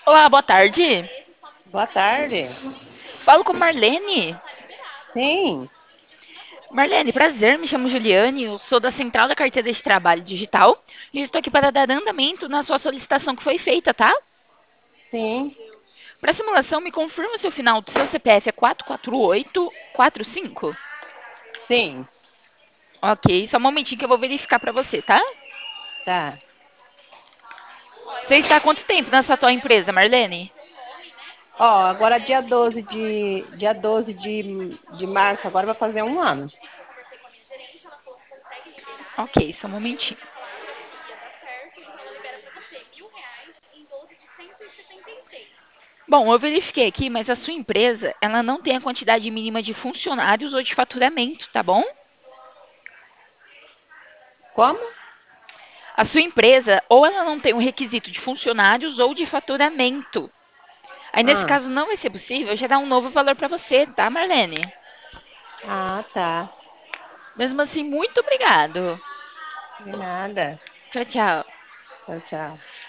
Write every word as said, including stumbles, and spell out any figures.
Olá, boa tarde. Boa tarde. Falo com Marlene. Sim, Marlene, prazer, me chamo Juliane, eu sou da Central da Carteira de Trabalho Digital e estou aqui para dar andamento na sua solicitação que foi feita, tá? sim, Para simulação, me confirma se o final do seu C P F é quatro quatro oito quatro cinco. sim, Ok, só um momentinho que eu vou verificar para você, tá? tá. Você está há quanto tempo nessa atual empresa, Marlene? Ó, agora dia doze de dia doze de, de março, agora vai fazer um ano. Ok, só um momentinho. Bom, eu verifiquei aqui, mas a sua empresa, ela não tem a quantidade mínima de funcionários ou de faturamento, tá bom? Como? A sua empresa, ou ela não tem um requisito de funcionários ou de faturamento. Aí, nesse Ah, caso, não vai ser possível gerar um novo valor para você, tá, Marlene? ah, tá. Mesmo assim, muito obrigado. De nada. Tchau, tchau. Tchau, tchau.